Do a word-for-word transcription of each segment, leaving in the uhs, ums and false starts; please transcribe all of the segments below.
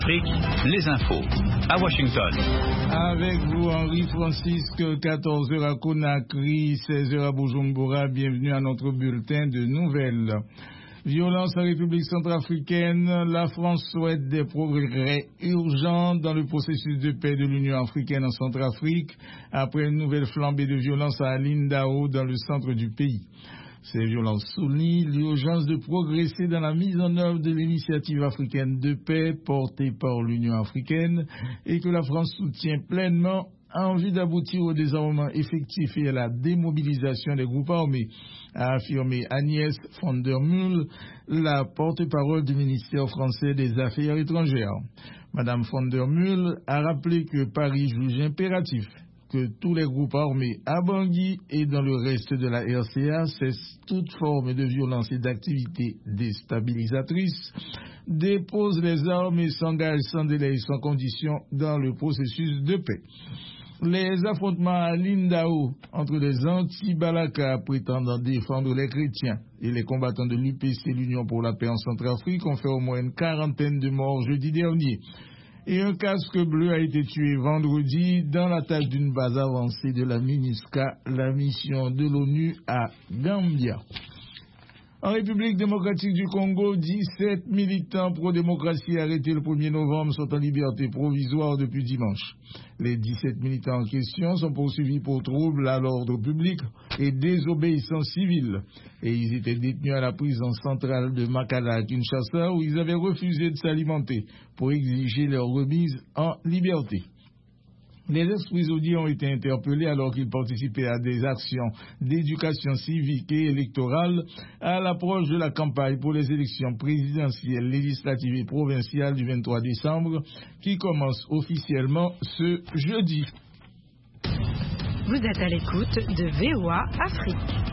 Afrique, les infos, à Washington. Avec vous, Henri Francisque, quatorze heures à Conakry, seize heures à Bujumbura. Bienvenue à notre bulletin de nouvelles. Violence en République centrafricaine, la France souhaite des progrès urgents dans le processus de paix de l'Union africaine en Centrafrique, après une nouvelle flambée de violence à Lindao, dans le centre du pays. Ces violences soulignent l'urgence de progresser dans la mise en œuvre de l'initiative africaine de paix portée par l'Union africaine et que la France soutient pleinement en vue d'aboutir au désarmement effectif et à la démobilisation des groupes armés, a affirmé Agnès van der Meulen, la porte-parole du ministère français des Affaires étrangères. Madame van der Meulen a rappelé que Paris juge impératif que tous les groupes armés à Bangui et dans le reste de la R C A cessent toute forme de violence et d'activité déstabilisatrice, déposent les armes et s'engagent sans délai et sans condition dans le processus de paix. Les affrontements à Lindao entre les anti-Balaka prétendant défendre les chrétiens et les combattants de l'U P C, l'Union pour la paix en Centrafrique, ont fait au moins une quarantaine de morts jeudi dernier. Et un casque bleu a été tué vendredi dans l'attaque d'une base avancée de la MINUSCA, la mission de l'ONU à Gambia. En République démocratique du Congo, dix-sept militants pro-démocratie arrêtés le premier novembre sont en liberté provisoire depuis dimanche. Les dix-sept militants en question sont poursuivis pour troubles à l'ordre public et désobéissance civile. Et ils étaient détenus à la prison centrale de Makala à Kinshasa, où ils avaient refusé de s'alimenter pour exiger leur remise en liberté. Les ex-prisonniers ont été interpellés alors qu'ils participaient à des actions d'éducation civique et électorale à l'approche de la campagne pour les élections présidentielles, législatives et provinciales du vingt-trois décembre qui commence officiellement ce jeudi. Vous êtes à l'écoute de V O A Afrique.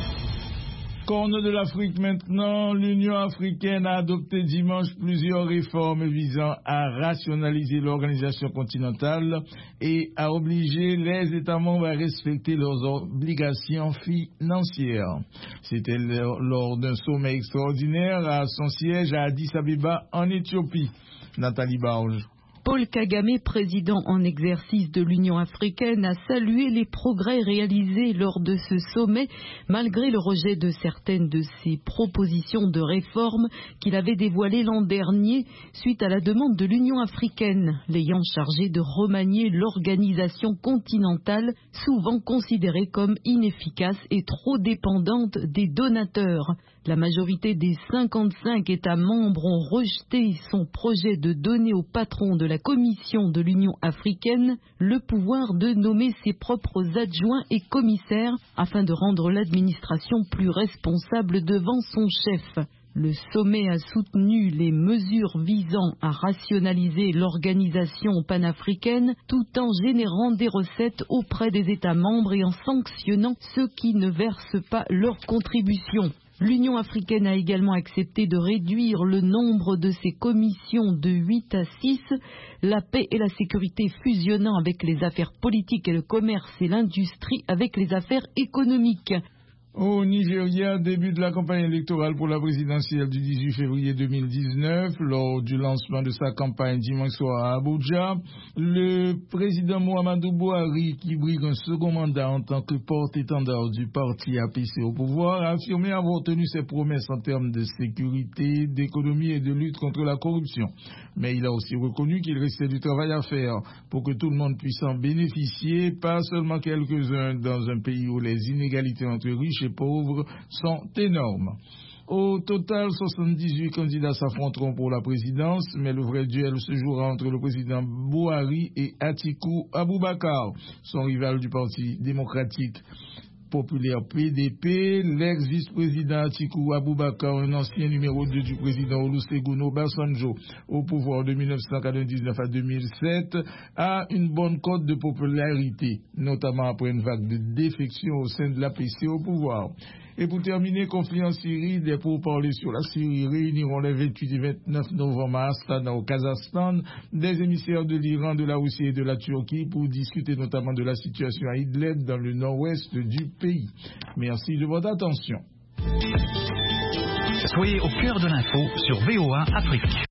Corne de l'Afrique maintenant, l'Union africaine a adopté dimanche plusieurs réformes visant à rationaliser l'organisation continentale et à obliger les États membres à respecter leurs obligations financières. C'était lors d'un sommet extraordinaire à son siège à Addis Abeba en Éthiopie. Nathalie Barge. Paul Kagame, président en exercice de l'Union africaine, a salué les progrès réalisés lors de ce sommet, malgré le rejet de certaines de ses propositions de réforme qu'il avait dévoilées l'an dernier, suite à la demande de l'Union africaine, l'ayant chargé de remanier l'organisation continentale, souvent considérée comme inefficace et trop dépendante des donateurs. La majorité des cinquante-cinq États membres ont rejeté son projet de donner au patron de la Commission de l'Union africaine le pouvoir de nommer ses propres adjoints et commissaires afin de rendre l'administration plus responsable devant son chef. Le sommet a soutenu les mesures visant à rationaliser l'organisation panafricaine tout en générant des recettes auprès des États membres et en sanctionnant ceux qui ne versent pas leur contribution. L'Union africaine a également accepté de réduire le nombre de ses commissions de huit à six, la paix et la sécurité fusionnant avec les affaires politiques et le commerce et l'industrie avec les affaires économiques. Au Nigeria, début de la campagne électorale pour la présidentielle du dix-huit février deux mille dix-neuf, lors du lancement de sa campagne dimanche soir à Abuja, le président Muhammadu Buhari, qui brigue un second mandat en tant que porte-étendard du parti A P C au pouvoir, a affirmé avoir tenu ses promesses en termes de sécurité, d'économie et de lutte contre la corruption. Mais il a aussi reconnu qu'il restait du travail à faire pour que tout le monde puisse en bénéficier, pas seulement quelques-uns dans un pays où les inégalités entre riches et pauvres sont énormes. Au total, soixante-dix-huit candidats s'affronteront pour la présidence, mais le vrai duel se jouera entre le président Buhari et Atiku Abubakar, son rival du Parti démocratique populaire P D P. L'ex-vice-président Atiku Abubakar, un ancien numéro deux du président Olusegun Obasanjo au pouvoir de mille neuf cent quatre-vingt-dix-neuf à deux mille sept, a une bonne cote de popularité, notamment après une vague de défection au sein de l'A P C au pouvoir. Et pour terminer, conflit en Syrie, des pourparlers sur la Syrie réuniront les vingt-huit et vingt-neuf novembre à Astana au Kazakhstan des émissaires de l'Iran, de la Russie et de la Turquie pour discuter notamment de la situation à Idlib dans le nord-ouest du pays. Merci de votre attention. Soyez au cœur de l'info sur V O A Afrique.